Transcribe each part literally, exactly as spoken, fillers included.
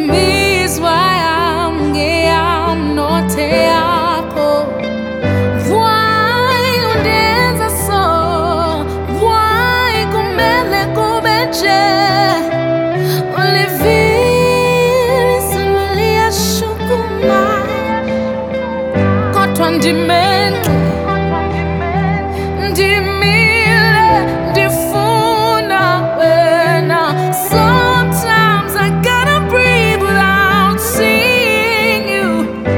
imizwa yami ngeyanote yakho. Why undenza so? Why kumele kube nje? Ulivile siliyashukuma kodwa ndimenxe ndimile ndifuna wena. Sometimes I gotta breathe without seeing you.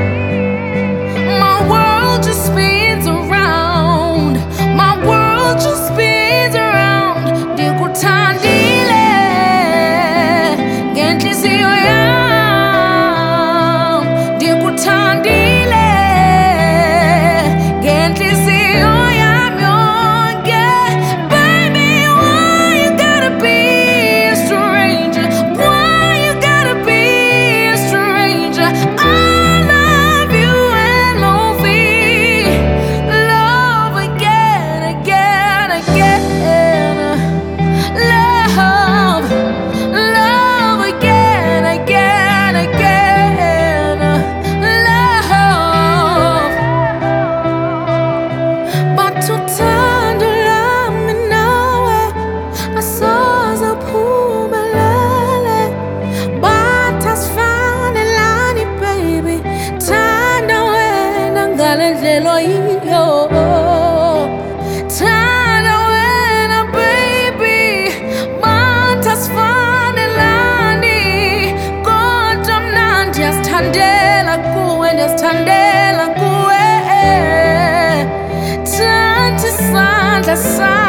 My world just spins around. My world just spins around. Ndikuthandile ngenhliziyo yami. Ndikuthandile ngenhliziyo yami yonke. Baby, why you gotta be a stranger? Why you gotta be a stranger? I love you, L O V. Love again, again, again. Love, love again, again, again. Love. But uthando lami nawe asoze uphumelele. But asifanelani baby, thanda wena ngale ndlela oyiyo. Thanda wena baby, but asifanelani. Kodwa mna ndiyazithandela kuwe, ndiyazithandela kuwe. Thatha isandla sami